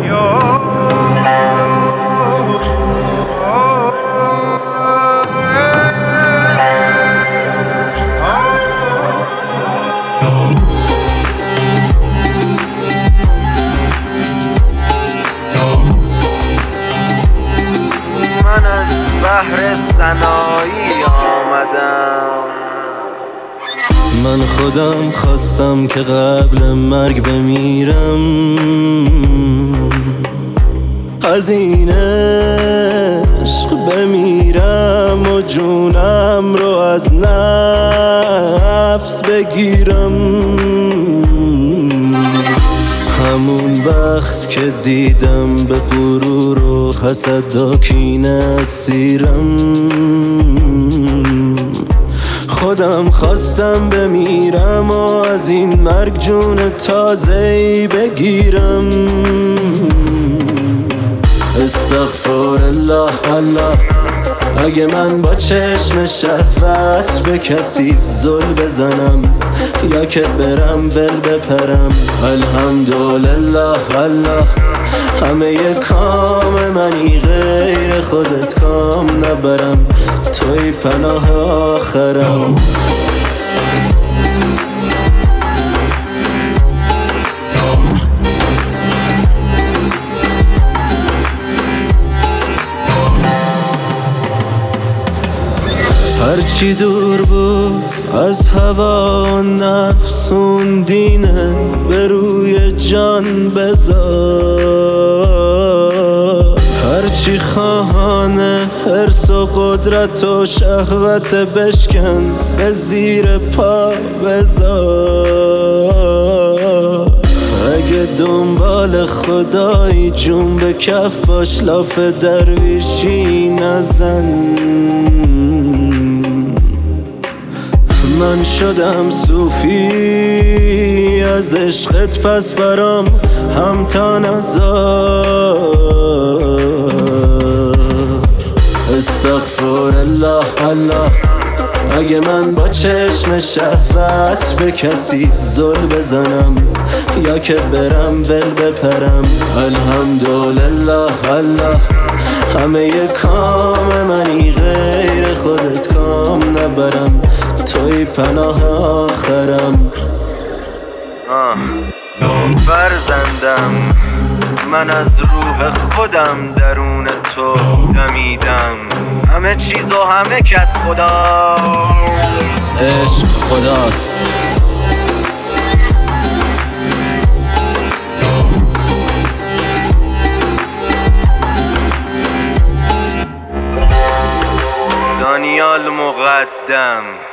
من از بحر سنایی آمدم. من خودم خواستم که قبل مرگ بمیرم، از این عشق بمیرم و جونم رو از نفس بگیرم. همون وقت که دیدم به غرور و حسد و کینه اسیرم، خودم خواستم بمیرم و از این مرگ جون تازه‌ای بگیرم. استغفرالله الله، اگه من با چشم شهوت به کسی زل بزنم یا که برم ول بپرم. الحمدلله الله، همه کام منی غیر خودت کام نبرم، توی پناه آخرم. هرچی دور بود از هوا و نفس اون دینه به روی جان بذار. هرچی خواهانه حرص و قدرت و شهوت بشکن به زیر پا بذار. اگه دنبال خدایی جون به کف باش، لاف درویشی نزن. من شدم صوفی از عشقت، پس برام همتا نذار. استغفرالله الله، اگه من با چشم شهوت به کسی زل بزنم یا که برم ول بپرم. الحمدلله الله، همه کام منی غیر خودت کام نبرم، توی پناه آخرم. فرزندم، من از روح خودم درون تو دمیدم. همه چیز و همه کس خدا، عشق خداست. دانیال مقدم.